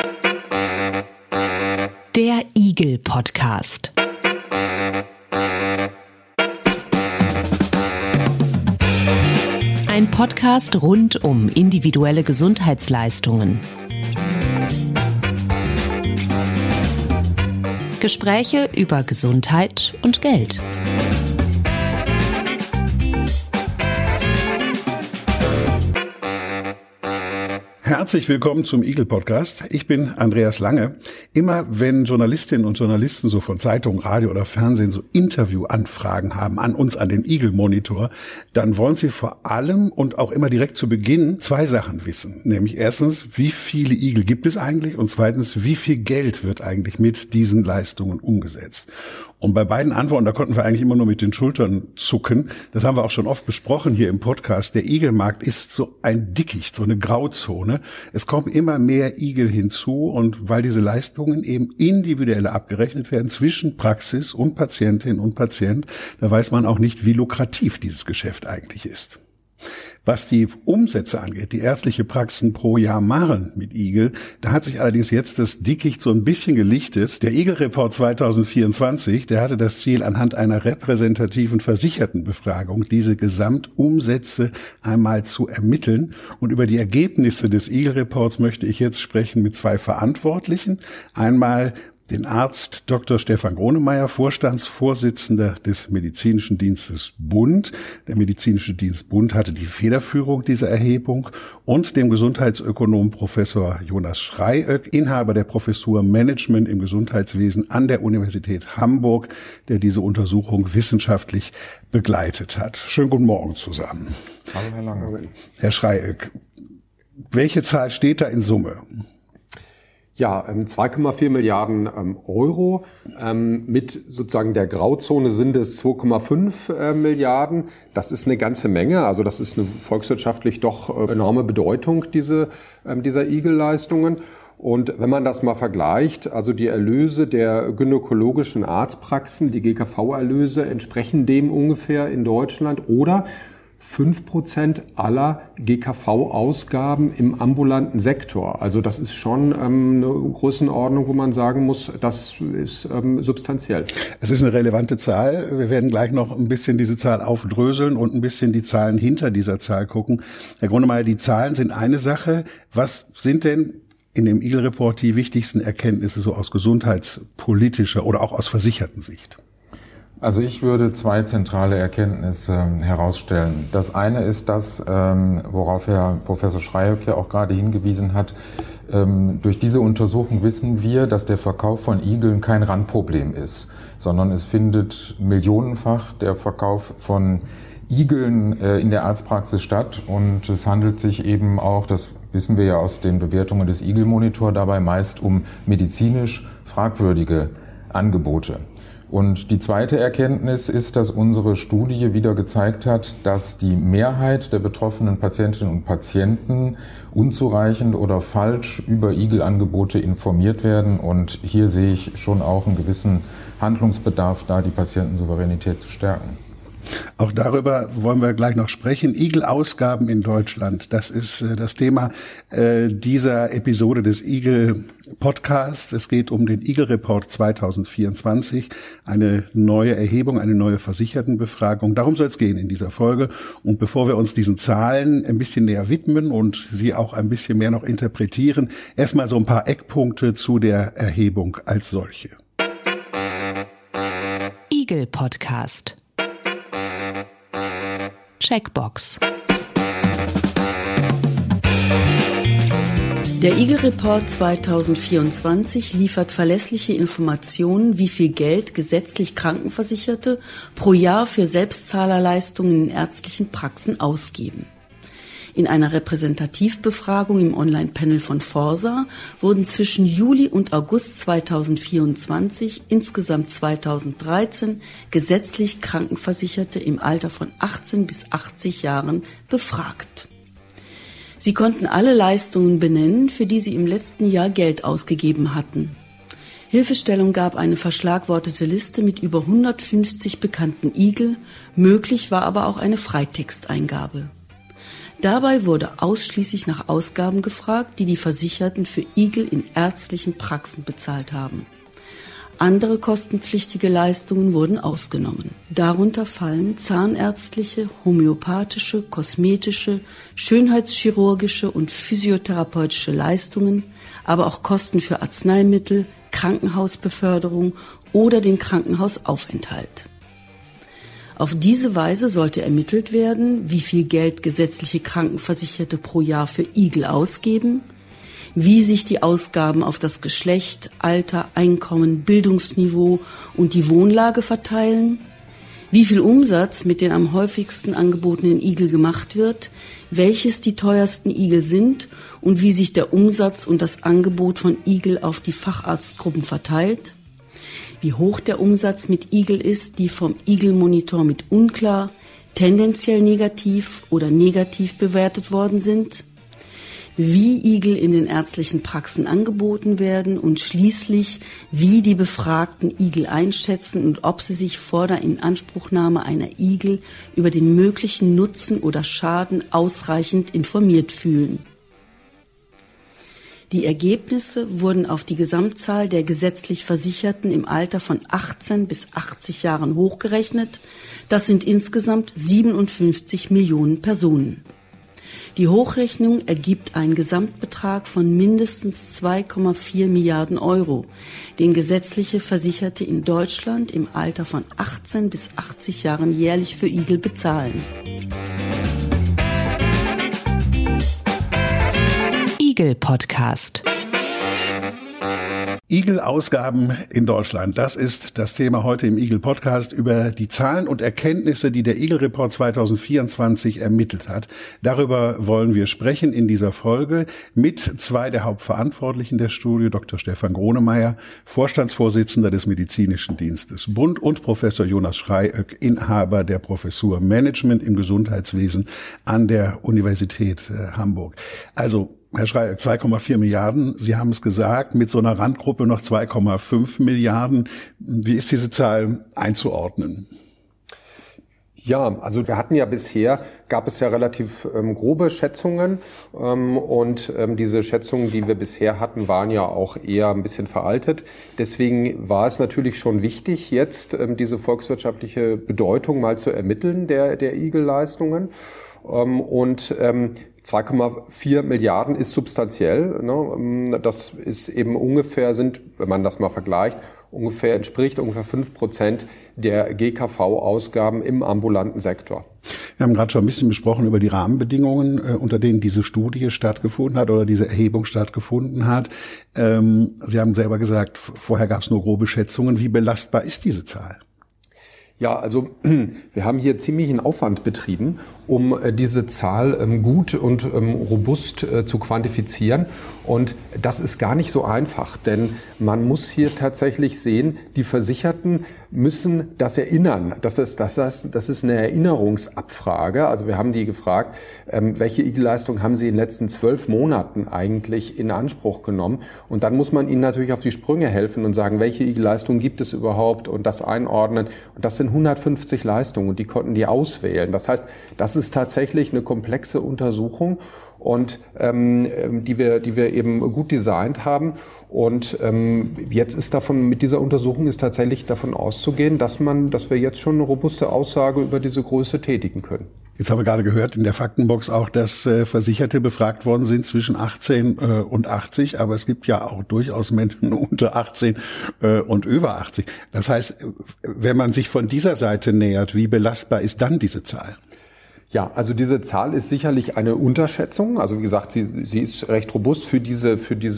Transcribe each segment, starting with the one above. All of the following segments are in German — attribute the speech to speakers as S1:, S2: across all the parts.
S1: Der Igel-Podcast. Ein Podcast rund um individuelle Gesundheitsleistungen. Gespräche über Gesundheit und Geld.
S2: Herzlich willkommen zum Igel-Podcast. Ich bin Andreas Lange. Immer wenn Journalistinnen und Journalisten so von Zeitung, Radio oder Fernsehen so Interviewanfragen haben an uns, an den Igel-Monitor, dann wollen sie vor allem und auch immer direkt zu Beginn zwei Sachen wissen. Nämlich erstens, wie viele Igel gibt es eigentlich? Und zweitens, wie viel Geld wird eigentlich mit diesen Leistungen umgesetzt? Und bei beiden Antworten, da konnten wir eigentlich immer nur mit den Schultern zucken. Das haben wir auch schon oft besprochen hier im Podcast. Der Igelmarkt ist so ein Dickicht, so eine Grauzone. Es kommen immer mehr Igel hinzu und weil diese Leistungen eben individuell abgerechnet werden zwischen Praxis und Patientin und Patient, da weiß man auch nicht, wie lukrativ dieses Geschäft eigentlich ist. Was die Umsätze angeht, die ärztliche Praxen pro Jahr machen mit Igel, da hat sich allerdings jetzt das Dickicht so ein bisschen gelichtet. Der Igel-Report 2024, der hatte das Ziel, anhand einer repräsentativen Versichertenbefragung diese Gesamtumsätze einmal zu ermitteln. Und über die Ergebnisse des Igel-Reports möchte ich jetzt sprechen mit zwei Verantwortlichen. Einmal den Arzt Dr. Stefan Gronemeyer, Vorstandsvorsitzender des Medizinischen Dienstes Bund. Der Medizinische Dienst Bund hatte die Federführung dieser Erhebung und dem Gesundheitsökonom Professor Jonas Schreiöck, Inhaber der Professur Management im Gesundheitswesen an der Universität Hamburg, der diese Untersuchung wissenschaftlich begleitet hat. Schönen guten Morgen zusammen.
S3: Hallo, Herr Lange.
S2: Herr Schreiöck, welche Zahl steht da in Summe?
S3: Ja, 2,4 Milliarden Euro. Mit sozusagen der Grauzone sind es 2,5 Milliarden. Das ist eine ganze Menge. Also das ist eine volkswirtschaftlich doch enorme Bedeutung, dieser Igel-Leistungen. Und wenn man das mal vergleicht, also die Erlöse der gynäkologischen Arztpraxen, die GKV-Erlöse entsprechen dem ungefähr in Deutschland oder 5% aller GKV-Ausgaben im ambulanten Sektor. Also das ist schon eine Größenordnung, wo man sagen muss, das ist substanziell.
S2: Es ist eine relevante Zahl. Wir werden gleich noch ein bisschen diese Zahl aufdröseln und ein bisschen die Zahlen hinter dieser Zahl gucken. Herr Gronemeyer, die Zahlen sind eine Sache. Was sind denn in dem Igel-Report die wichtigsten Erkenntnisse so aus gesundheitspolitischer oder auch aus Versichertensicht?
S4: Also ich würde zwei zentrale Erkenntnisse herausstellen. Das eine ist das, worauf Herr Professor Schreiöck ja auch gerade hingewiesen hat. Durch diese Untersuchung wissen wir, dass der Verkauf von Igeln kein Randproblem ist, sondern es findet millionenfach der Verkauf von Igeln in der Arztpraxis statt. Und es handelt sich eben auch, das wissen wir ja aus den Bewertungen des Igel-Monitor, dabei meist um medizinisch fragwürdige Angebote. Und die zweite Erkenntnis ist, dass unsere Studie wieder gezeigt hat, dass die Mehrheit der betroffenen Patientinnen und Patienten unzureichend oder falsch über Igel-Angebote informiert werden. Und hier sehe ich schon auch einen gewissen Handlungsbedarf, da die Patientensouveränität zu stärken.
S2: Auch darüber wollen wir gleich noch sprechen. Igel-Ausgaben in Deutschland, das ist das Thema dieser Episode des Igel-Podcasts. Es geht um den Igel-Report 2024, eine neue Erhebung, eine neue Versichertenbefragung. Darum soll es gehen in dieser Folge. Und bevor wir uns diesen Zahlen ein bisschen näher widmen und sie auch ein bisschen mehr noch interpretieren, erstmal so ein paar Eckpunkte zu der Erhebung als solche.
S1: Igel-Podcast. Checkbox.
S5: Der Igel-Report 2024 liefert verlässliche Informationen, wie viel Geld gesetzlich Krankenversicherte pro Jahr für Selbstzahlerleistungen in ärztlichen Praxen ausgeben. In einer Repräsentativbefragung im Online-Panel von Forsa wurden zwischen Juli und August 2024 insgesamt 2013 gesetzlich Krankenversicherte im Alter von 18 bis 80 Jahren befragt. Sie konnten alle Leistungen benennen, für die sie im letzten Jahr Geld ausgegeben hatten. Hilfestellung gab eine verschlagwortete Liste mit über 150 bekannten Igel, möglich war aber auch eine Freitexteingabe. Dabei wurde ausschließlich nach Ausgaben gefragt, die die Versicherten für Igel in ärztlichen Praxen bezahlt haben. Andere kostenpflichtige Leistungen wurden ausgenommen. Darunter fallen zahnärztliche, homöopathische, kosmetische, schönheitschirurgische und physiotherapeutische Leistungen, aber auch Kosten für Arzneimittel, Krankenhausbeförderung oder den Krankenhausaufenthalt. Auf diese Weise sollte ermittelt werden, wie viel Geld gesetzliche Krankenversicherte pro Jahr für Igel ausgeben, wie sich die Ausgaben auf das Geschlecht, Alter, Einkommen, Bildungsniveau und die Wohnlage verteilen, wie viel Umsatz mit den am häufigsten angebotenen Igel gemacht wird, welches die teuersten Igel sind und wie sich der Umsatz und das Angebot von Igel auf die Facharztgruppen verteilt, wie hoch der Umsatz mit Igel ist, die vom Igelmonitor mit unklar, tendenziell negativ oder negativ bewertet worden sind, wie Igel in den ärztlichen Praxen angeboten werden und schließlich, wie die Befragten Igel einschätzen und ob sie sich vor der Inanspruchnahme einer Igel über den möglichen Nutzen oder Schaden ausreichend informiert fühlen. Die Ergebnisse wurden auf die Gesamtzahl der gesetzlich Versicherten im Alter von 18 bis 80 Jahren hochgerechnet. Das sind insgesamt 57 Millionen Personen. Die Hochrechnung ergibt einen Gesamtbetrag von mindestens 2,4 Milliarden Euro, den gesetzliche Versicherte in Deutschland im Alter von 18 bis 80 Jahren jährlich für Igel bezahlen.
S1: Igel-Podcast.
S2: Igel-Ausgaben in Deutschland. Das ist das Thema heute im Igel-Podcast über die Zahlen und Erkenntnisse, die der Igel-Report 2024 ermittelt hat. Darüber wollen wir sprechen in dieser Folge mit zwei der Hauptverantwortlichen der Studie, Dr. Stefan Gronemeyer, Vorstandsvorsitzender des Medizinischen Dienstes Bund, und Professor Jonas Schreiöck, Inhaber der Professur Management im Gesundheitswesen an der Universität Hamburg. Also, Herr Schreiöck, 2,4 Milliarden, Sie haben es gesagt, mit so einer Randgruppe noch 2,5 Milliarden. Wie ist diese Zahl einzuordnen?
S3: Ja, also wir hatten ja bisher, gab es ja relativ grobe Schätzungen und diese Schätzungen, die wir bisher hatten, waren ja auch eher ein bisschen veraltet. Deswegen war es natürlich schon wichtig, jetzt diese volkswirtschaftliche Bedeutung mal zu ermitteln der Igel-Leistungen. Und 2,4 Milliarden ist substanziell. Ne? Das ist eben ungefähr, wenn man das mal vergleicht, entspricht ungefähr 5% der GKV-Ausgaben im ambulanten Sektor.
S2: Wir haben gerade schon ein bisschen besprochen über die Rahmenbedingungen, unter denen diese Studie stattgefunden hat oder diese Erhebung stattgefunden hat. Sie haben selber gesagt, vorher gab es nur grobe Schätzungen. Wie belastbar ist diese Zahl?
S3: Ja, also wir haben hier ziemlichen Aufwand betrieben, um diese Zahl gut und robust zu quantifizieren. Und das ist gar nicht so einfach, denn man muss hier tatsächlich sehen, die Versicherten müssen das erinnern. Das ist eine Erinnerungsabfrage. Also wir haben die gefragt, welche Igel-Leistung haben Sie in den letzten 12 Monaten eigentlich in Anspruch genommen? Und dann muss man ihnen natürlich auf die Sprünge helfen und sagen, welche Igel-Leistung gibt es überhaupt, und das einordnen. Und das sind 150 Leistungen und die konnten die auswählen. Das heißt, das ist tatsächlich eine komplexe Untersuchung und die wir eben gut designt haben. Und jetzt ist mit dieser Untersuchung ist tatsächlich davon auszugehen, dass wir jetzt schon eine robuste Aussage über diese Größe tätigen können.
S2: Jetzt haben wir gerade gehört in der Faktenbox auch, dass Versicherte befragt worden sind zwischen 18 und 80, aber es gibt ja auch durchaus Menschen unter 18 und über 80. Das heißt, wenn man sich von dieser Seite nähert, wie belastbar ist dann diese Zahl?
S3: Ja, also diese Zahl ist sicherlich eine Unterschätzung. Also wie gesagt, sie ist recht robust für diese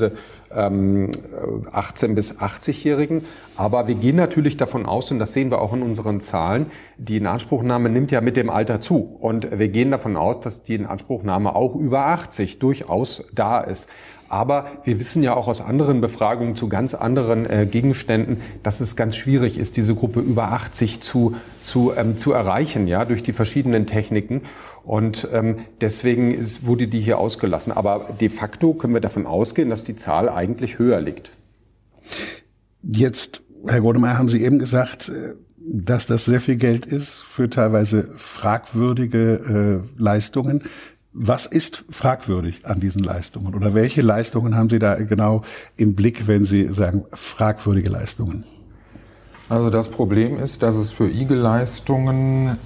S3: 18 bis 80-Jährigen. Aber wir gehen natürlich davon aus, und das sehen wir auch in unseren Zahlen, die Inanspruchnahme nimmt ja mit dem Alter zu. Und wir gehen davon aus, dass die Inanspruchnahme auch über 80 durchaus da ist. Aber wir wissen ja auch aus anderen Befragungen zu ganz anderen Gegenständen, dass es ganz schwierig ist, diese Gruppe über 80 zu erreichen, ja, durch die verschiedenen Techniken. Und deswegen wurde die hier ausgelassen. Aber de facto können wir davon ausgehen, dass die Zahl eigentlich höher liegt.
S2: Jetzt, Herr Gronemeyer, haben Sie eben gesagt, dass das sehr viel Geld ist für teilweise fragwürdige Leistungen. Was ist fragwürdig an diesen Leistungen? Oder welche Leistungen haben Sie da genau im Blick, wenn Sie sagen, fragwürdige Leistungen?
S4: Also das Problem ist, dass es für Igel-Leistungen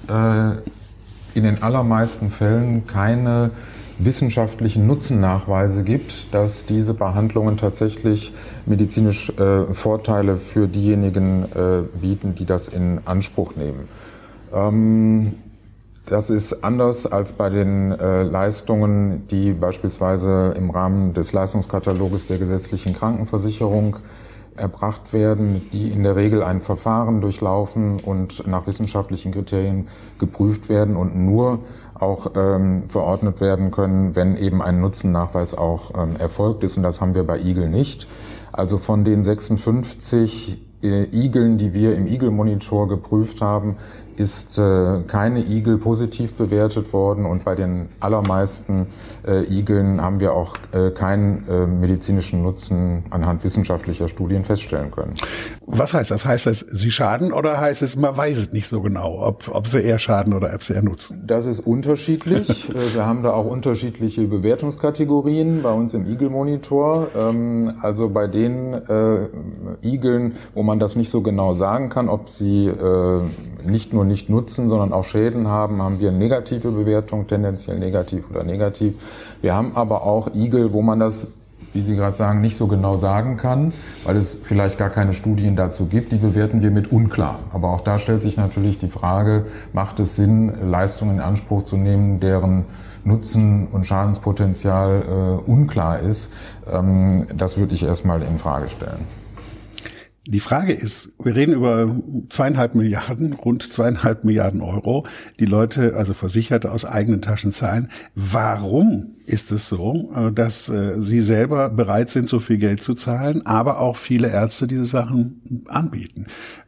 S4: in den allermeisten Fällen keine wissenschaftlichen Nutzennachweise gibt, dass diese Behandlungen tatsächlich medizinisch Vorteile für diejenigen bieten, die das in Anspruch nehmen. Das ist anders als bei den Leistungen, die beispielsweise im Rahmen des Leistungskataloges der gesetzlichen Krankenversicherung erbracht werden, die in der Regel ein Verfahren durchlaufen und nach wissenschaftlichen Kriterien geprüft werden und nur auch verordnet werden können, wenn eben ein Nutzennachweis auch erfolgt ist. Und das haben wir bei Igel nicht. Also von den 56 Igeln, die wir im Igel-Monitor geprüft haben, ist keine Igel positiv bewertet worden und bei den allermeisten Igeln haben wir auch keinen medizinischen Nutzen anhand wissenschaftlicher Studien feststellen können.
S2: Was heißt das? Heißt das, sie schaden oder heißt es, man weiß es nicht so genau, ob sie eher schaden oder ob sie eher nutzen?
S4: Das ist unterschiedlich. Wir haben da auch unterschiedliche Bewertungskategorien bei uns im Igel-Monitor. Also bei den Igeln, wo man das nicht so genau sagen kann, ob sie nicht nur nicht nutzen, sondern auch Schäden haben, haben wir negative Bewertung, tendenziell negativ oder negativ. Wir haben aber auch Igel, wo man das, wie Sie gerade sagen, nicht so genau sagen kann, weil es vielleicht gar keine Studien dazu gibt. Die bewerten wir mit unklar. Aber auch da stellt sich natürlich die Frage, macht es Sinn, Leistungen in Anspruch zu nehmen, deren Nutzen und Schadenspotenzial unklar ist? Das würde ich erstmal in Frage stellen.
S2: Die Frage ist, wir reden über 2,5 Milliarden, rund 2,5 Milliarden Euro, die Leute, also Versicherte, aus eigenen Taschen zahlen. Warum ist es so, dass Sie selber bereit sind, so viel Geld zu zahlen, aber auch viele Ärzte diese Sachen anbieten?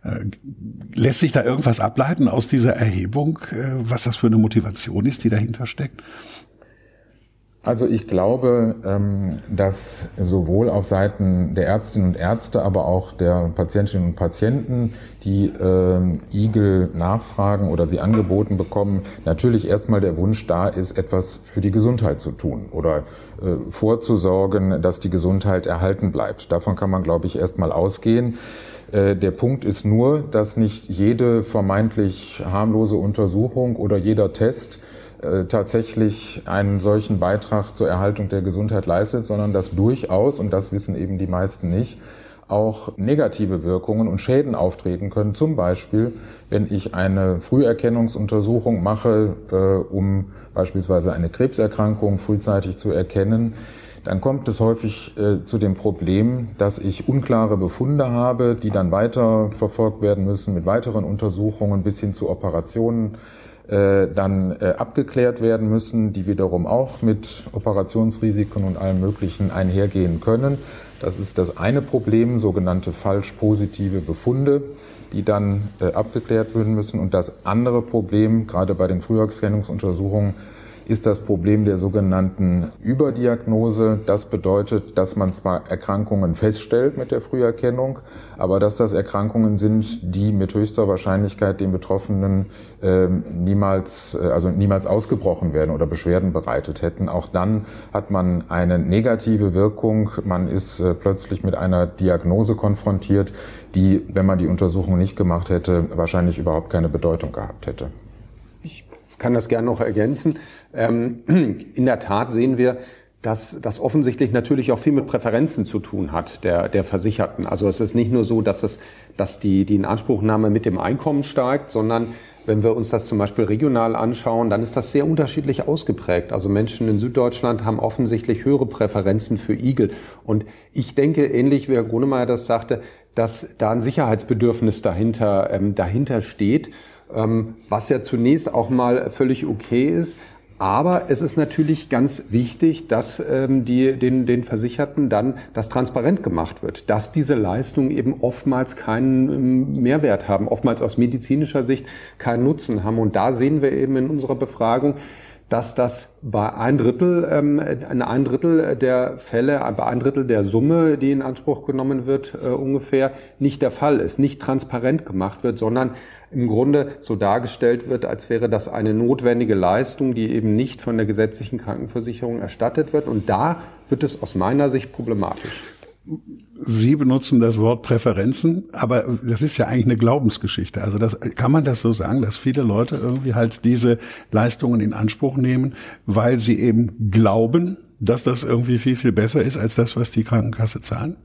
S2: Lässt sich da irgendwas ableiten aus dieser Erhebung, was das für eine Motivation ist, die dahinter steckt?
S4: Also ich glaube, dass sowohl auf Seiten der Ärztinnen und Ärzte, aber auch der Patientinnen und Patienten, die Igel nachfragen oder sie angeboten bekommen, natürlich erstmal der Wunsch da ist, etwas für die Gesundheit zu tun oder vorzusorgen, dass die Gesundheit erhalten bleibt. Davon kann man, glaube ich, erstmal ausgehen. Der Punkt ist nur, dass nicht jede vermeintlich harmlose Untersuchung oder jeder Test tatsächlich einen solchen Beitrag zur Erhaltung der Gesundheit leistet, sondern dass durchaus, und das wissen eben die meisten nicht, auch negative Wirkungen und Schäden auftreten können. Zum Beispiel, wenn ich eine Früherkennungsuntersuchung mache, um beispielsweise eine Krebserkrankung frühzeitig zu erkennen, dann kommt es häufig zu dem Problem, dass ich unklare Befunde habe, die dann weiter verfolgt werden müssen mit weiteren Untersuchungen bis hin zu Operationen, dann abgeklärt werden müssen, die wiederum auch mit Operationsrisiken und allem Möglichen einhergehen können. Das ist das eine Problem, sogenannte falsch positive Befunde, die dann abgeklärt werden müssen. Und das andere Problem, gerade bei den Früherkennungsuntersuchungen, ist das Problem der sogenannten Überdiagnose. Das bedeutet, dass man zwar Erkrankungen feststellt mit der Früherkennung, aber dass das Erkrankungen sind, die mit höchster Wahrscheinlichkeit den Betroffenen niemals ausgebrochen werden oder Beschwerden bereitet hätten. Auch dann hat man eine negative Wirkung. Man ist plötzlich mit einer Diagnose konfrontiert, die, wenn man die Untersuchung nicht gemacht hätte, wahrscheinlich überhaupt keine Bedeutung gehabt hätte.
S3: Ich kann das gerne noch ergänzen. In der Tat sehen wir, dass das offensichtlich natürlich auch viel mit Präferenzen zu tun hat der Versicherten. Also es ist nicht nur so, dass die Inanspruchnahme mit dem Einkommen steigt, sondern wenn wir uns das zum Beispiel regional anschauen, dann ist das sehr unterschiedlich ausgeprägt. Also Menschen in Süddeutschland haben offensichtlich höhere Präferenzen für Igel. Und ich denke, ähnlich wie Herr Grunemeyer das sagte, dass da ein Sicherheitsbedürfnis dahinter steht, was ja zunächst auch mal völlig okay ist. Aber es ist natürlich ganz wichtig, dass den Versicherten dann das transparent gemacht wird, dass diese Leistungen eben oftmals keinen Mehrwert haben, oftmals aus medizinischer Sicht keinen Nutzen haben. Und da sehen wir eben in unserer Befragung, dass das bei ein Drittel der Fälle, bei ein Drittel der Summe, die in Anspruch genommen wird, ungefähr nicht der Fall ist, nicht transparent gemacht wird, sondern im Grunde so dargestellt wird, als wäre das eine notwendige Leistung, die eben nicht von der gesetzlichen Krankenversicherung erstattet wird. Und da wird es aus meiner Sicht problematisch.
S2: Sie benutzen das Wort Präferenzen, aber das ist ja eigentlich eine Glaubensgeschichte. Also kann man das so sagen, dass viele Leute irgendwie halt diese Leistungen in Anspruch nehmen, weil sie eben glauben, dass das irgendwie viel, viel besser ist als das, was die Krankenkasse zahlen?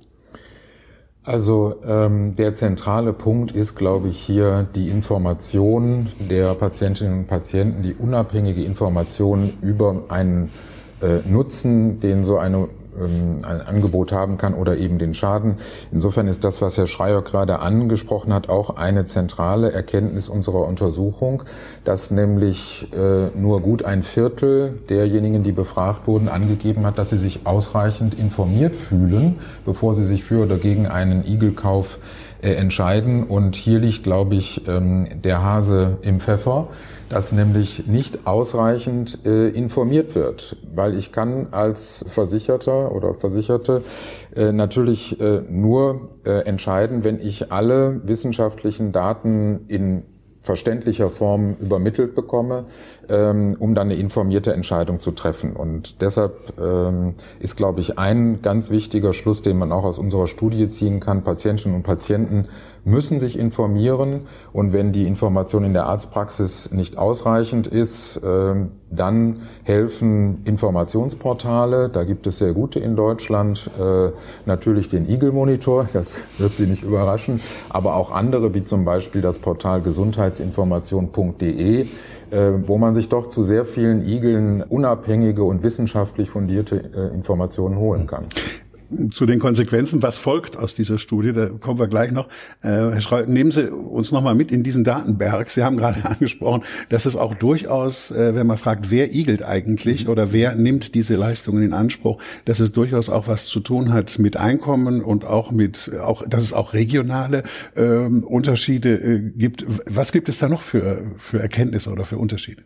S4: Also der zentrale Punkt ist, glaube ich, hier die Information der Patientinnen und Patienten, die unabhängige Information über einen Nutzen, den so ein Angebot haben kann oder eben den Schaden. Insofern ist das, was Herr Schreier gerade angesprochen hat, auch eine zentrale Erkenntnis unserer Untersuchung, dass nämlich nur gut ein Viertel derjenigen, die befragt wurden, angegeben hat, dass sie sich ausreichend informiert fühlen, bevor sie sich für oder gegen einen Igelkauf entscheiden. Und hier liegt, glaube ich, der Hase im Pfeffer, dass nämlich nicht ausreichend informiert wird, weil ich kann als Versicherter oder Versicherte natürlich nur entscheiden, wenn ich alle wissenschaftlichen Daten in verständlicher Form übermittelt bekomme, um dann eine informierte Entscheidung zu treffen. Und deshalb ist, glaube ich, ein ganz wichtiger Schluss, den man auch aus unserer Studie ziehen kann: Patientinnen und Patienten müssen sich informieren, und wenn die Information in der Arztpraxis nicht ausreichend ist, dann helfen Informationsportale. Da gibt es sehr gute in Deutschland, natürlich den Igel-Monitor, das wird Sie nicht überraschen, aber auch andere, wie zum Beispiel das Portal gesundheitsinformation.de, wo man sich doch zu sehr vielen Igeln unabhängige und wissenschaftlich fundierte Informationen holen kann.
S2: Zu den Konsequenzen, was folgt aus dieser Studie, da kommen wir gleich noch. Herr Schreuer, nehmen Sie uns noch mal mit in diesen Datenberg. Sie haben gerade angesprochen, dass es auch durchaus, wenn man fragt, wer igelt eigentlich oder wer nimmt diese Leistungen in Anspruch, dass es durchaus auch was zu tun hat mit Einkommen und auch dass es auch regionale Unterschiede gibt. Was gibt es da noch für Erkenntnisse oder für Unterschiede?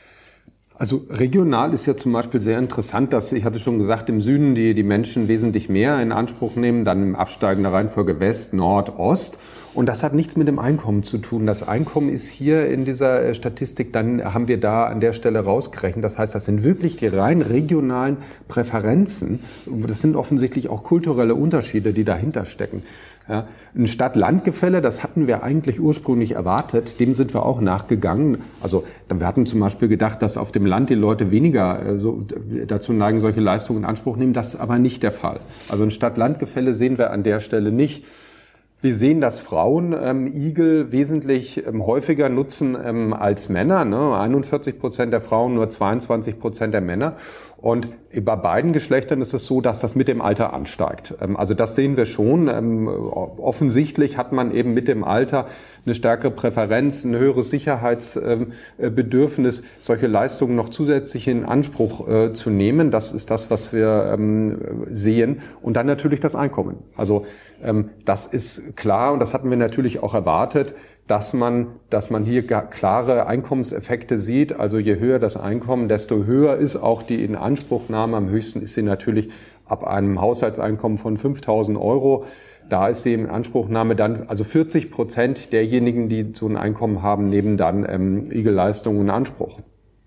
S3: Also regional ist ja zum Beispiel sehr interessant, dass, ich hatte schon gesagt, im Süden die Menschen wesentlich mehr in Anspruch nehmen, dann im absteigender Reihenfolge West, Nord, Ost. Und das hat nichts mit dem Einkommen zu tun. Das Einkommen ist hier in dieser Statistik, dann haben wir da an der Stelle rausgerechnet. Das heißt, das sind wirklich die rein regionalen Präferenzen. Das sind offensichtlich auch kulturelle Unterschiede, die dahinter stecken. Ja, ein Stadt-Land-Gefälle, das hatten wir eigentlich ursprünglich erwartet, dem sind wir auch nachgegangen. Also wir hatten zum Beispiel gedacht, dass auf dem Land die Leute weniger dazu neigen, solche Leistungen in Anspruch nehmen. Das ist aber nicht der Fall. Also ein Stadt-Land-Gefälle sehen wir an der Stelle nicht. Wir sehen, dass Frauen Igel wesentlich häufiger nutzen als Männer. Ne? 41% der Frauen, nur 22% der Männer. Und bei beiden Geschlechtern ist es so, dass das mit dem Alter ansteigt. Also das sehen wir schon. Offensichtlich hat man eben mit dem Alter eine stärkere Präferenz, ein höheres Sicherheitsbedürfnis, solche Leistungen noch zusätzlich in Anspruch zu nehmen. Das ist das, was wir sehen. Und dann natürlich das Einkommen. Also das ist klar, und das hatten wir natürlich auch erwartet, dass man hier klare Einkommenseffekte sieht. Also je höher das Einkommen, desto höher ist auch die Inanspruchnahme. Am höchsten ist sie natürlich ab einem Haushaltseinkommen von 5.000 €. Da ist die Inanspruchnahme dann, also 40% derjenigen, die so ein Einkommen haben, nehmen dann Igelleistungen in Anspruch.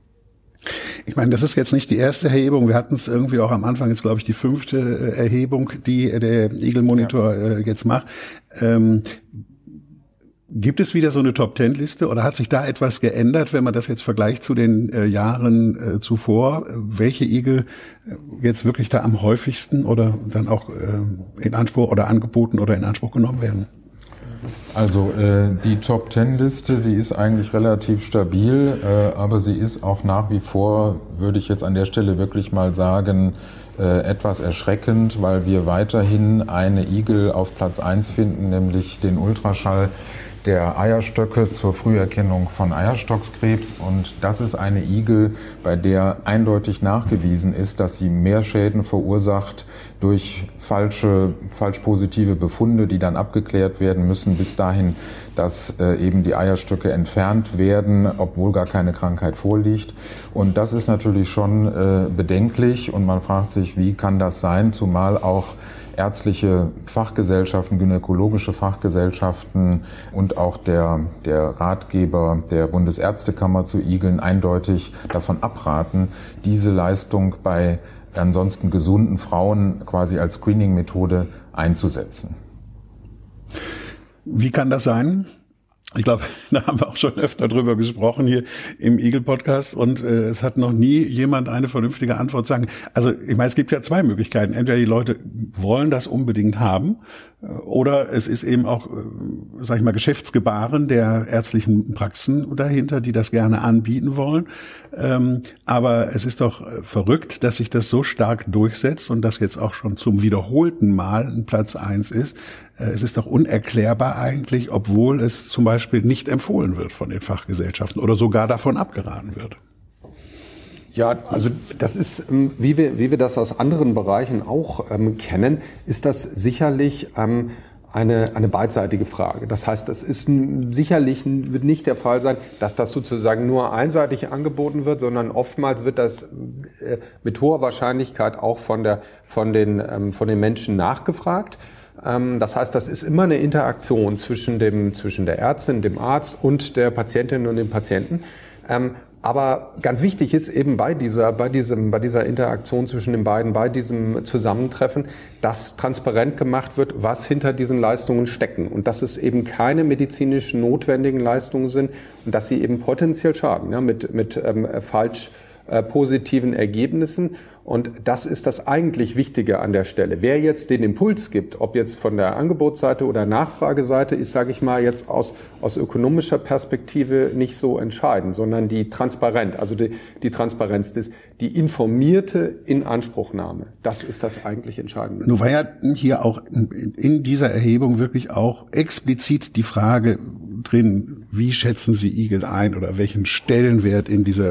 S2: Ich meine, das ist jetzt nicht die erste Erhebung. Wir hatten es irgendwie auch am Anfang, jetzt glaube ich die 5. Erhebung, die der Igel-Monitor jetzt macht. Gibt es wieder so eine Top-10-Liste oder hat sich da etwas geändert, wenn man das jetzt vergleicht zu den Jahren zuvor? Welche Igel jetzt wirklich da am häufigsten oder dann auch in Anspruch oder angeboten oder in Anspruch genommen werden?
S4: Also die Top-10-Liste, die ist eigentlich relativ stabil, aber sie ist auch nach wie vor, würde ich jetzt an der Stelle wirklich mal sagen, etwas erschreckend, weil wir weiterhin eine Igel auf Platz 1 finden, nämlich den Ultraschall, der Eierstöcke zur Früherkennung von Eierstockskrebs. Und das ist eine Igel, bei der eindeutig nachgewiesen ist, dass sie mehr Schäden verursacht durch falsch positive Befunde, die dann abgeklärt werden müssen, bis dahin, dass eben die Eierstöcke entfernt werden, obwohl gar keine Krankheit vorliegt. Und das ist natürlich schon bedenklich und man fragt sich, wie kann das sein, zumal auch ärztliche Fachgesellschaften, gynäkologische Fachgesellschaften und auch der Ratgeber der Bundesärztekammer zu Igeln eindeutig davon abraten, diese Leistung bei ansonsten gesunden Frauen quasi als Screening-Methode einzusetzen.
S2: Wie kann das sein? Ich glaube, da haben wir auch schon öfter drüber gesprochen hier im Igel-Podcast und es hat noch nie jemand eine vernünftige Antwort sagen. Also ich meine, es gibt ja zwei Möglichkeiten. Entweder die Leute wollen das unbedingt haben oder es ist eben auch, sag ich mal, Geschäftsgebaren der ärztlichen Praxen dahinter, die das gerne anbieten wollen. Aber es ist doch verrückt, dass sich das so stark durchsetzt und das jetzt auch schon zum wiederholten Mal ein Platz 1 ist. Es ist doch unerklärbar eigentlich, obwohl es zum Beispiel nicht empfohlen wird von den Fachgesellschaften oder sogar davon abgeraten wird.
S3: Ja, also das ist, wie wir das aus anderen Bereichen auch kennen, ist das sicherlich eine beidseitige Frage. Das heißt, das ist sicherlich wird nicht der Fall sein, dass das sozusagen nur einseitig angeboten wird, sondern oftmals wird das mit hoher Wahrscheinlichkeit auch von den Menschen nachgefragt. Das heißt, das ist immer eine Interaktion zwischen der Ärztin, dem Arzt und der Patientin und dem Patienten. Aber ganz wichtig ist eben bei dieser Interaktion zwischen den beiden, bei diesem Zusammentreffen, dass transparent gemacht wird, was hinter diesen Leistungen stecken und dass es eben keine medizinisch notwendigen Leistungen sind und dass sie eben potenziell schaden, ja, mit falsch positiven Ergebnissen. Und das ist das eigentlich Wichtige an der Stelle. Wer jetzt den Impuls gibt, ob jetzt von der Angebotsseite oder Nachfrageseite, ist, sage ich mal, jetzt aus ökonomischer Perspektive nicht so entscheidend, sondern die Transparenz, also die Transparenz, die informierte Inanspruchnahme. Das ist das eigentlich Entscheidende.
S2: Nun war ja hier auch in dieser Erhebung wirklich auch explizit die Frage drin, wie schätzen Sie Igel ein oder welchen Stellenwert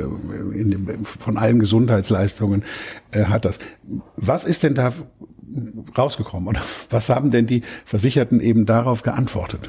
S2: von allen Gesundheitsleistungen hat das. Was ist denn da rausgekommen oder was haben denn die Versicherten eben darauf geantwortet?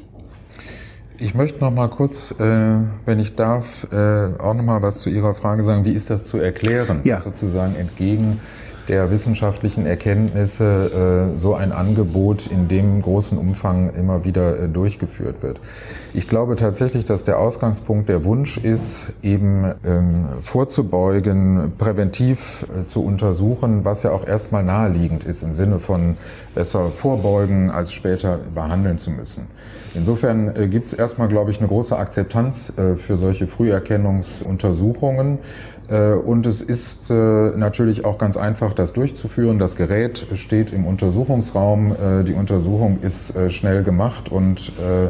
S4: Ich möchte noch mal kurz, wenn ich darf, auch noch mal was zu Ihrer Frage sagen. Wie ist das zu erklären,
S2: ja,
S4: dass sozusagen entgegen der wissenschaftlichen Erkenntnisse so ein Angebot in dem großen Umfang immer wieder durchgeführt wird? Ich glaube tatsächlich, dass der Ausgangspunkt der Wunsch ist, eben vorzubeugen, präventiv zu untersuchen, was ja auch erstmal naheliegend ist im Sinne von besser vorbeugen, als später behandeln zu müssen. Insofern gibt es erstmal, glaube ich, eine große Akzeptanz für solche Früherkennungsuntersuchungen. Und es ist natürlich auch ganz einfach, das durchzuführen. Das Gerät steht im Untersuchungsraum, die Untersuchung ist schnell gemacht und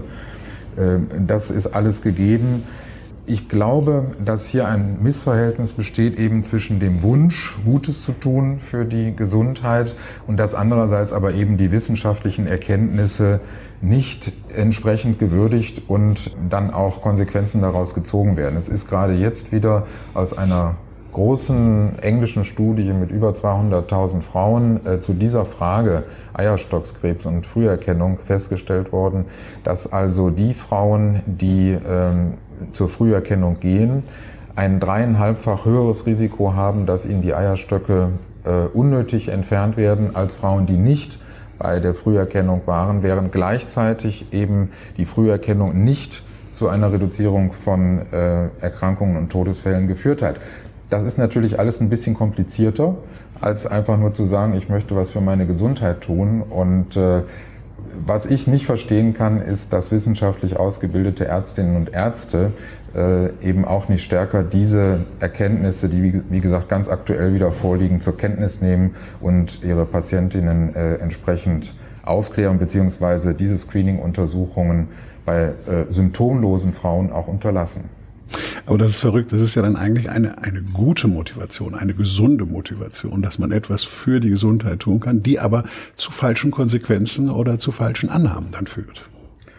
S4: das ist alles gegeben. Ich glaube, dass hier ein Missverhältnis besteht eben zwischen dem Wunsch, Gutes zu tun für die Gesundheit und dass andererseits aber eben die wissenschaftlichen Erkenntnisse nicht entsprechend gewürdigt und dann auch Konsequenzen daraus gezogen werden. Es ist gerade jetzt wieder aus einer großen englischen Studie mit über 200.000 Frauen zu dieser Frage Eierstockskrebs und Früherkennung festgestellt worden, dass also die Frauen, die zur Früherkennung gehen, ein 3,5-fach höheres Risiko haben, dass ihnen die Eierstöcke unnötig entfernt werden, als Frauen, die nicht bei der Früherkennung waren, während gleichzeitig eben die Früherkennung nicht zu einer Reduzierung von Erkrankungen und Todesfällen geführt hat. Das ist natürlich alles ein bisschen komplizierter, als einfach nur zu sagen, ich möchte was für meine Gesundheit tun. Und was ich nicht verstehen kann, ist, dass wissenschaftlich ausgebildete Ärztinnen und Ärzte eben auch nicht stärker diese Erkenntnisse, die wie gesagt ganz aktuell wieder vorliegen, zur Kenntnis nehmen und ihre Patientinnen entsprechend aufklären bzw. diese Screening-Untersuchungen bei symptomlosen Frauen auch unterlassen.
S2: Aber das ist verrückt. Das ist ja dann eigentlich eine gute Motivation, eine gesunde Motivation, dass man etwas für die Gesundheit tun kann, die aber zu falschen Konsequenzen oder zu falschen Annahmen dann führt.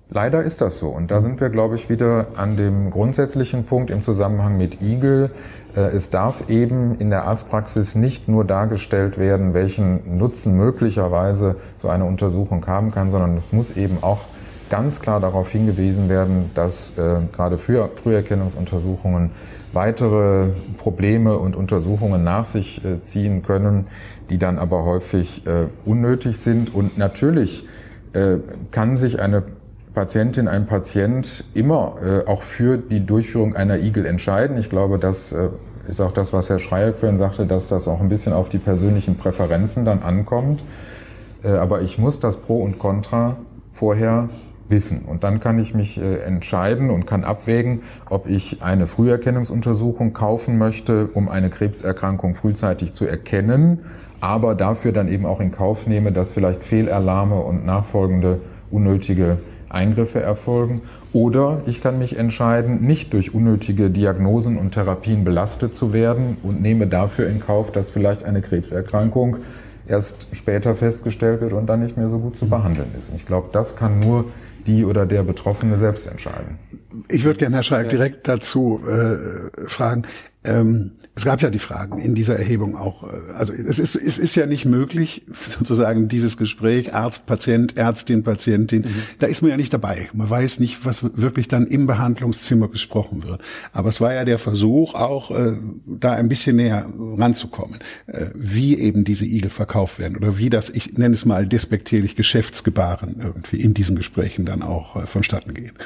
S4: Leider ist das so. Und da sind wir, glaube ich, wieder an dem grundsätzlichen Punkt im Zusammenhang mit Igel. Es darf eben in der Arztpraxis nicht nur dargestellt werden, welchen Nutzen möglicherweise so eine Untersuchung haben kann, sondern es muss eben auch ganz klar darauf hingewiesen werden, dass gerade für Früherkennungsuntersuchungen weitere Probleme und Untersuchungen nach sich ziehen können, die dann aber häufig unnötig sind. Und natürlich kann sich eine Patientin, ein Patient immer auch für die Durchführung einer Igel entscheiden. Ich glaube, das ist auch das, was Herr Schreier vorhin sagte, dass das auch ein bisschen auf die persönlichen Präferenzen dann ankommt. Aber ich muss das Pro und Contra vorher wissen. Und dann kann ich mich entscheiden und kann abwägen, ob ich eine Früherkennungsuntersuchung kaufen möchte, um eine Krebserkrankung frühzeitig zu erkennen, aber dafür dann eben auch in Kauf nehme, dass vielleicht Fehlalarme und nachfolgende unnötige Eingriffe erfolgen. Oder ich kann mich entscheiden, nicht durch unnötige Diagnosen und Therapien belastet zu werden und nehme dafür in Kauf, dass vielleicht eine Krebserkrankung erst später festgestellt wird und dann nicht mehr so gut zu behandeln ist. Und ich glaube, das kann nur die oder der Betroffene selbst entscheiden.
S2: Ich würde gerne, Herr Schalk, direkt dazu fragen. Es gab ja die Fragen in dieser Erhebung auch. Also es ist ja nicht möglich, sozusagen dieses Gespräch Arzt, Patient, Ärztin, Patientin, da ist man ja nicht dabei. Man weiß nicht, was wirklich dann im Behandlungszimmer besprochen wird. Aber es war ja der Versuch auch, da ein bisschen näher ranzukommen, wie eben diese Igel verkauft werden oder wie das, ich nenne es mal despektierlich, Geschäftsgebaren irgendwie in diesen Gesprächen dann auch vonstatten geht.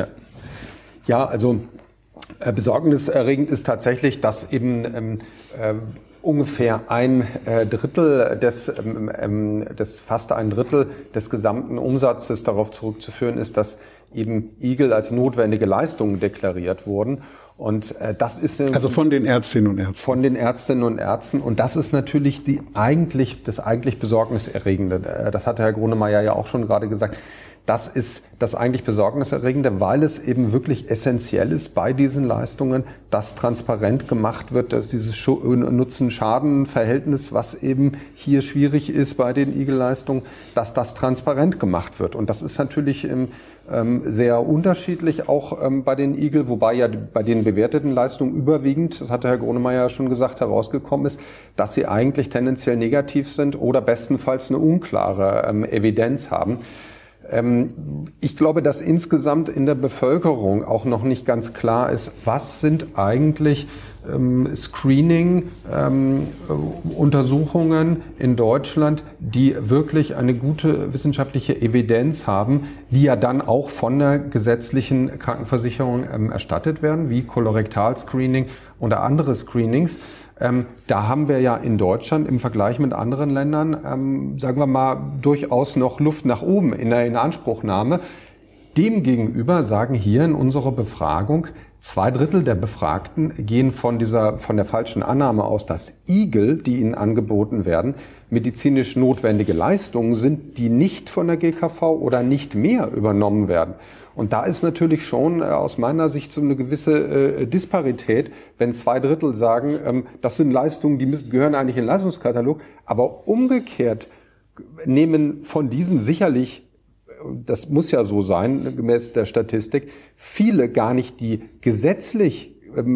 S3: Ja, also besorgniserregend ist tatsächlich, dass eben ungefähr ein Drittel fast ein Drittel des gesamten Umsatzes darauf zurückzuführen ist, dass eben Igel als notwendige Leistungen deklariert wurden. Und das ist
S2: also von den Ärztinnen und Ärzten.
S3: Von den Ärztinnen und Ärzten. Und das ist natürlich das eigentlich Besorgniserregende. Das hatte Herr Grunemeyer ja auch schon gerade gesagt. Das ist das eigentlich Besorgniserregende, weil es eben wirklich essentiell ist bei diesen Leistungen, dass transparent gemacht wird, dass dieses Nutzen-Schaden-Verhältnis, was eben hier schwierig ist bei den Igel-Leistungen, dass das transparent gemacht wird. Und das ist natürlich sehr unterschiedlich auch bei den Igel, wobei ja bei den bewerteten Leistungen überwiegend, das hatte Herr Grunemeyer schon gesagt, herausgekommen ist, dass sie eigentlich tendenziell negativ sind oder bestenfalls eine unklare Evidenz haben. Ich glaube, dass insgesamt in der Bevölkerung auch noch nicht ganz klar ist, was sind eigentlich Screening-Untersuchungen in Deutschland, die wirklich eine gute wissenschaftliche Evidenz haben, die ja dann auch von der gesetzlichen Krankenversicherung erstattet werden, wie Kolorektal-Screening oder andere Screenings. Da haben wir ja in Deutschland im Vergleich mit anderen Ländern, sagen wir mal, durchaus noch Luft nach oben in der Inanspruchnahme. Demgegenüber sagen hier in unserer Befragung, 2/3 der Befragten gehen von der falschen Annahme aus, dass Igel, die ihnen angeboten werden, medizinisch notwendige Leistungen sind, die nicht von der GKV oder nicht mehr übernommen werden. Und da ist natürlich schon aus meiner Sicht so eine gewisse Disparität, wenn 2/3 sagen, das sind Leistungen, die gehören eigentlich in den Leistungskatalog, aber umgekehrt nehmen von diesen sicherlich, das muss ja so sein, gemäß der Statistik, viele gar nicht die gesetzlich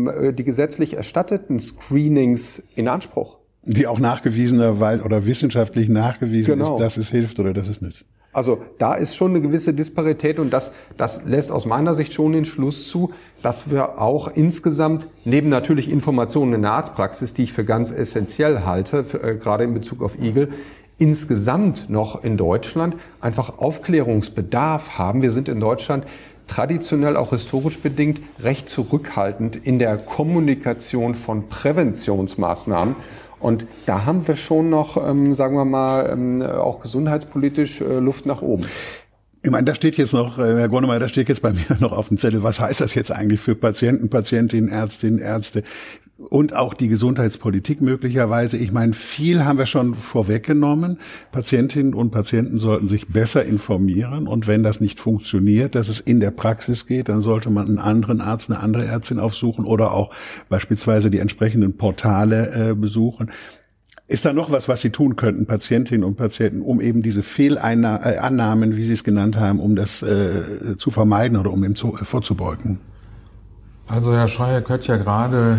S3: erstatteten Screenings in Anspruch.
S2: Die auch nachgewiesenerweise oder wissenschaftlich nachgewiesen ist, dass es hilft oder dass es nützt.
S3: Also da ist schon eine gewisse Disparität und das lässt aus meiner Sicht schon den Schluss zu, dass wir auch insgesamt, neben natürlich Informationen in der Arztpraxis, die ich für ganz essentiell halte, gerade in Bezug auf Igel, insgesamt noch in Deutschland einfach Aufklärungsbedarf haben. Wir sind in Deutschland traditionell auch historisch bedingt recht zurückhaltend in der Kommunikation von Präventionsmaßnahmen. Und da haben wir schon noch, sagen wir mal, auch gesundheitspolitisch Luft nach oben.
S2: Ich meine, da steht jetzt noch, Herr Grunemeyer, da steht jetzt bei mir noch auf dem Zettel, was heißt das jetzt eigentlich für Patienten, Patientinnen, Ärztinnen, Ärzte und auch die Gesundheitspolitik möglicherweise. Ich meine, viel haben wir schon vorweggenommen. Patientinnen und Patienten sollten sich besser informieren und wenn das nicht funktioniert, dass es in der Praxis geht, dann sollte man einen anderen Arzt, eine andere Ärztin aufsuchen oder auch beispielsweise die entsprechenden Portale besuchen. Ist da noch was Sie tun könnten, Patientinnen und Patienten, um eben diese Fehlannahmen, wie Sie es genannt haben, um das zu vermeiden oder um dem vorzubeugen?
S4: Also Herr Schreieck hat ja gerade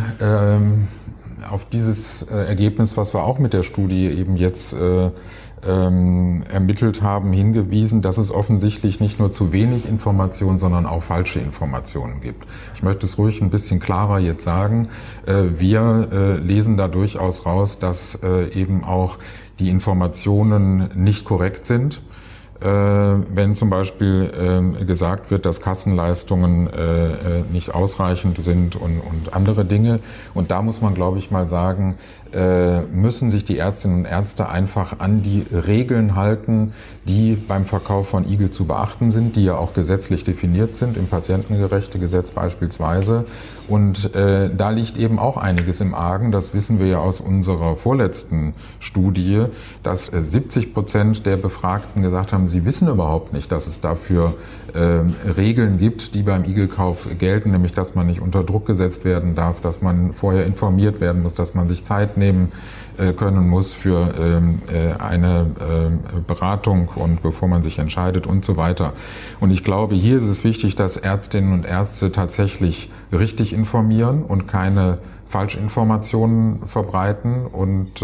S4: auf dieses Ergebnis, was wir auch mit der Studie eben jetzt ermittelt haben, hingewiesen, dass es offensichtlich nicht nur zu wenig Informationen, sondern auch falsche Informationen gibt. Ich möchte es ruhig ein bisschen klarer jetzt sagen. Wir lesen da durchaus raus, dass eben auch die Informationen nicht korrekt sind. Wenn zum Beispiel gesagt wird, dass Kassenleistungen nicht ausreichend sind und andere Dinge. Und da muss man, glaube ich, mal sagen, müssen sich die Ärztinnen und Ärzte einfach an die Regeln halten, die beim Verkauf von Igel zu beachten sind, die ja auch gesetzlich definiert sind, im Patientenrechtegesetz beispielsweise. Und da liegt eben auch einiges im Argen. Das wissen wir ja aus unserer vorletzten Studie, dass 70% der Befragten gesagt haben, sie wissen überhaupt nicht, dass es dafür Regeln gibt, die beim Igelkauf gelten, nämlich dass man nicht unter Druck gesetzt werden darf, dass man vorher informiert werden muss, dass man sich Zeit nehmen können muss für eine Beratung und bevor man sich entscheidet und so weiter. Und ich glaube, hier ist es wichtig, dass Ärztinnen und Ärzte tatsächlich richtig informieren und keine Falschinformationen verbreiten. Und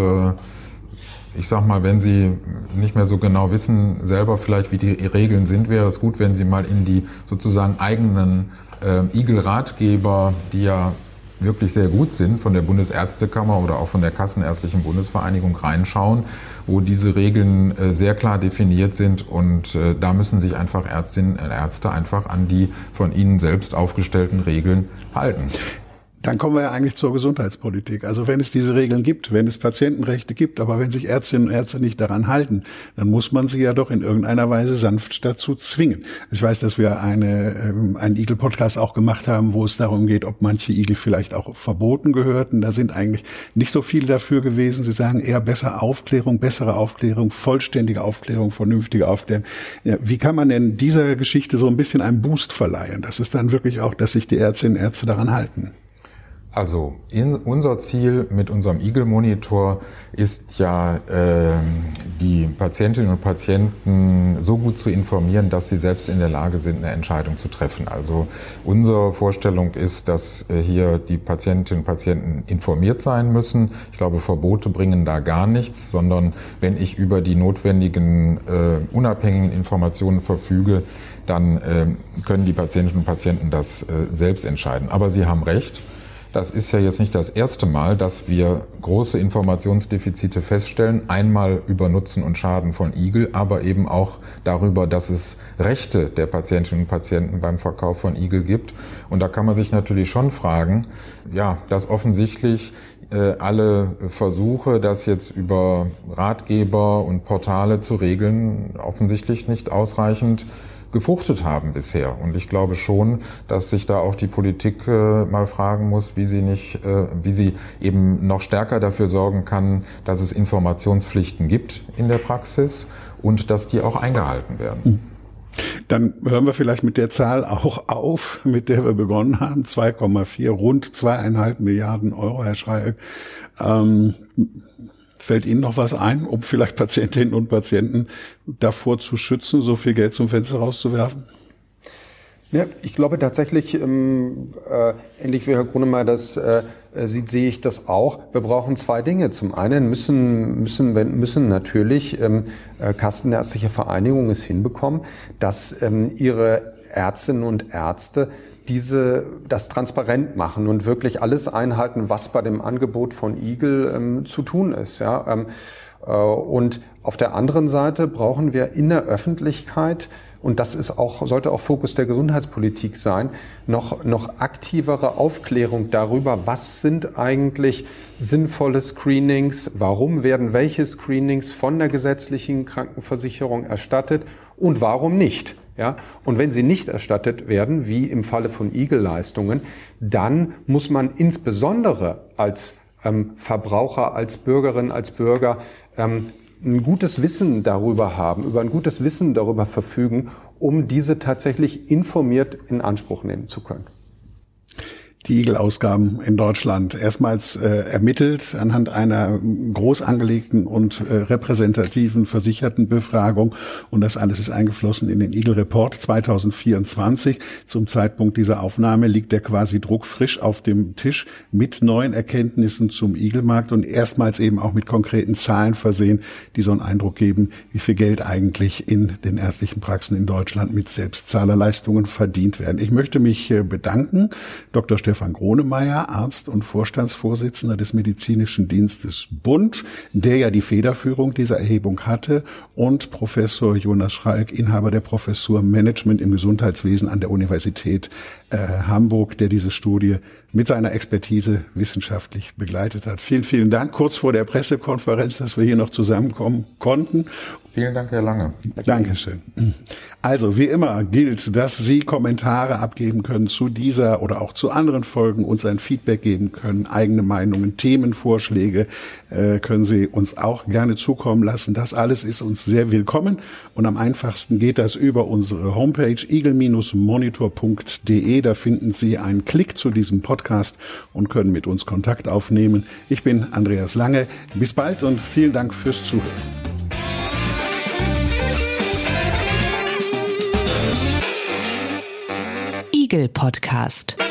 S4: ich sag mal, wenn Sie nicht mehr so genau wissen, selber vielleicht, wie die Regeln sind, wäre es gut, wenn Sie mal in die sozusagen eigenen Igel-Ratgeber, die ja wirklich sehr gut sind, von der Bundesärztekammer oder auch von der Kassenärztlichen Bundesvereinigung reinschauen, wo diese Regeln sehr klar definiert sind, und da müssen sich einfach Ärztinnen und Ärzte einfach an die von ihnen selbst aufgestellten Regeln halten.
S2: Dann kommen wir ja eigentlich zur Gesundheitspolitik. Also wenn es diese Regeln gibt, wenn es Patientenrechte gibt, aber wenn sich Ärztinnen und Ärzte nicht daran halten, dann muss man sie ja doch in irgendeiner Weise sanft dazu zwingen. Ich weiß, dass wir einen Igel-Podcast auch gemacht haben, wo es darum geht, ob manche Igel vielleicht auch verboten gehörten. Da sind eigentlich nicht so viele dafür gewesen. Sie sagen eher bessere Aufklärung, vollständige Aufklärung, vernünftige Aufklärung. Ja, wie kann man denn dieser Geschichte so ein bisschen einen Boost verleihen? Das ist dann wirklich auch, dass sich die Ärztinnen und Ärzte daran halten.
S4: Also unser Ziel mit unserem Igel-Monitor ist ja, die Patientinnen und Patienten so gut zu informieren, dass sie selbst in der Lage sind, eine Entscheidung zu treffen. Also unsere Vorstellung ist, dass hier die Patientinnen und Patienten informiert sein müssen. Ich glaube, Verbote bringen da gar nichts, sondern wenn ich über die notwendigen unabhängigen Informationen verfüge, dann können die Patientinnen und Patienten das selbst entscheiden. Aber Sie haben recht. Das ist ja jetzt nicht das erste Mal, dass wir große Informationsdefizite feststellen. Einmal über Nutzen und Schaden von Igel, aber eben auch darüber, dass es Rechte der Patientinnen und Patienten beim Verkauf von Igel gibt. Und da kann man sich natürlich schon fragen, ja, dass offensichtlich alle Versuche, das jetzt über Ratgeber und Portale zu regeln, offensichtlich nicht ausreichend gefruchtet haben bisher. Und ich glaube schon, dass sich da auch die Politik mal fragen muss, wie sie eben noch stärker dafür sorgen kann, dass es Informationspflichten gibt in der Praxis und dass die auch eingehalten werden.
S2: Dann hören wir vielleicht mit der Zahl auch auf, mit der wir begonnen haben. 2,4, rund 2,5 Milliarden Euro, Herr Schreieck. Fällt Ihnen noch was ein, um vielleicht Patientinnen und Patienten davor zu schützen, so viel Geld zum Fenster rauszuwerfen?
S3: Ja, ich glaube tatsächlich, ähnlich wie Herr Grunemeyer das sieht, sehe ich das auch. Wir brauchen zwei Dinge. Zum einen müssen natürlich kassenärztliche Vereinigungen es hinbekommen, dass ihre Ärztinnen und Ärzte das transparent machen und wirklich alles einhalten, was bei dem Angebot von Igel zu tun ist. Ja? Und auf der anderen Seite brauchen wir in der Öffentlichkeit, und das sollte auch Fokus der Gesundheitspolitik sein, noch aktivere Aufklärung darüber, was sind eigentlich sinnvolle Screenings, warum werden welche Screenings von der gesetzlichen Krankenversicherung erstattet und warum nicht. Ja, und wenn sie nicht erstattet werden, wie im Falle von Igel-Leistungen, dann muss man insbesondere als Verbraucher, als Bürgerin, als Bürger ein gutes Wissen darüber haben, über ein gutes Wissen darüber verfügen, um diese tatsächlich informiert in Anspruch nehmen zu können.
S2: Die Igel-Ausgaben in Deutschland erstmals ermittelt anhand einer groß angelegten und repräsentativen Versichertenbefragung. Und das alles ist eingeflossen in den Igel-Report 2024. Zum Zeitpunkt dieser Aufnahme liegt der quasi druckfrisch auf dem Tisch mit neuen Erkenntnissen zum Igelmarkt und erstmals eben auch mit konkreten Zahlen versehen, die so einen Eindruck geben, wie viel Geld eigentlich in den ärztlichen Praxen in Deutschland mit Selbstzahlerleistungen verdient werden. Ich möchte mich bedanken, Dr. Stefan Gronemeyer, Arzt und Vorstandsvorsitzender des Medizinischen Dienstes Bund, der ja die Federführung dieser Erhebung hatte, und Professor Jonas Schralk, Inhaber der Professur Management im Gesundheitswesen an der Universität Hamburg, der diese Studie mit seiner Expertise wissenschaftlich begleitet hat. Vielen, vielen Dank. Kurz vor der Pressekonferenz, dass wir hier noch zusammenkommen konnten.
S4: Vielen Dank, Herr Lange.
S2: Dankeschön. Also, wie immer gilt, dass Sie Kommentare abgeben können zu dieser oder auch zu anderen Folgen, uns ein Feedback geben können, eigene Meinungen, Themenvorschläge können Sie uns auch gerne zukommen lassen. Das alles ist uns sehr willkommen und am einfachsten geht das über unsere Homepage igel-monitor.de. Da finden Sie einen Klick zu diesem Podcast und können mit uns Kontakt aufnehmen. Ich bin Andreas Lange. Bis bald und vielen Dank fürs Zuhören.
S1: Igel Podcast.